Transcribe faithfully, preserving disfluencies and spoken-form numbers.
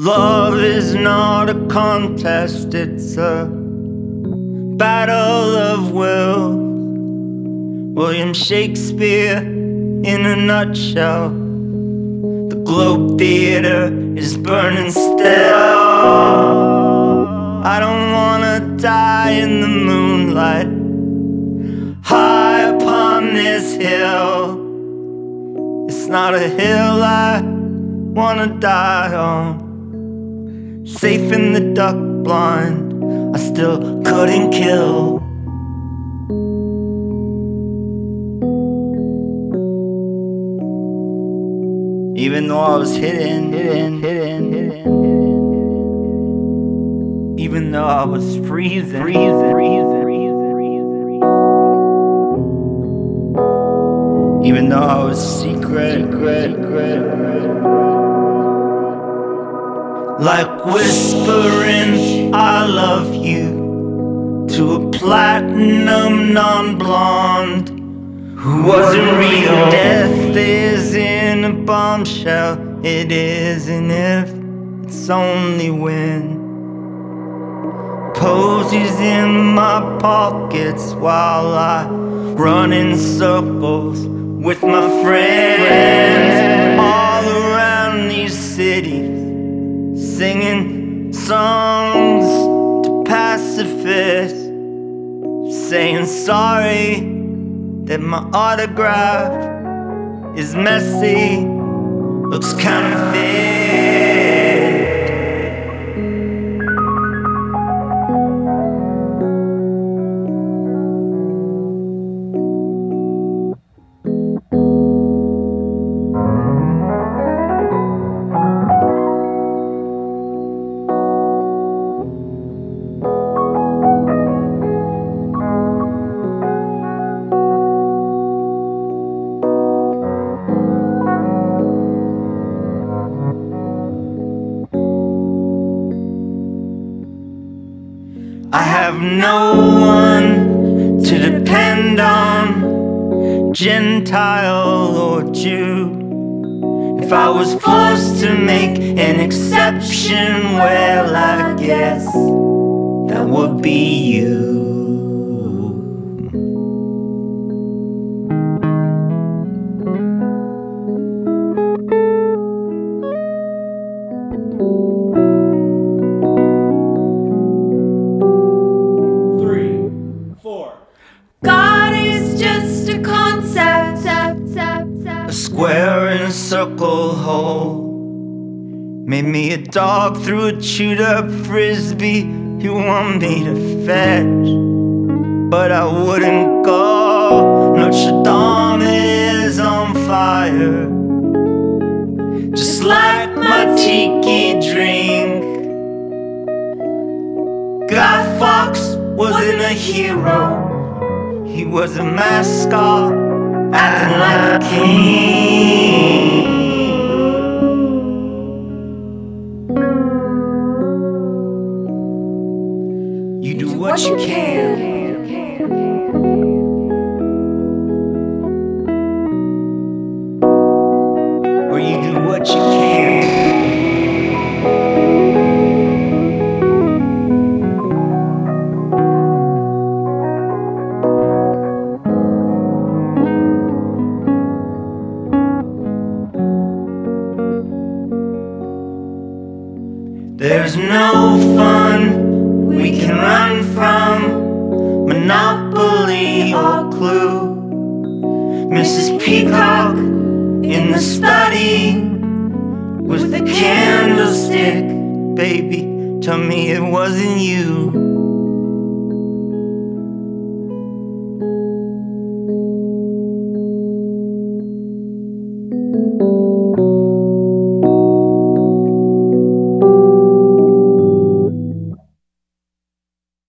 Love is not a contest, it's a battle of will. William Shakespeare in a nutshell. The Globe Theatre is burning still. I don't wanna die in the moonlight, high upon this hill. It's not a hill I wanna die on. Safe in the duck blind, I still couldn't kill. Even though I was hidden, hidden, hidden, hidden, hidden. Even though I was freezing, freezing, freezing, freezing, freezing. Even though I was secret, secret, secret. Like whispering I love you to a platinum non-blonde who wasn't real. Death is in a bombshell, it isn't if, it's only when. Posies in my pockets while I run in circles with my friends all around these cities, singing songs to pacifists, saying sorry that my autograph is messy, looks counterfeit. I have no one to depend on, Gentile or Jew. If I was forced to make an exception, well, I guess that would be you. A square in a circle hole made me a dog through a chewed up frisbee. You want me to fetch, but I wouldn't go. Notre Dame is on fire, just like my tiki drink. Guy Fawkes wasn't a hero, he was a mascot, acting like a king. You do what you can, or you do what you can. There's no fun we can run from, Monopoly or Clue. Missus Peacock in the study with the candlestick. Baby, tell me it wasn't you.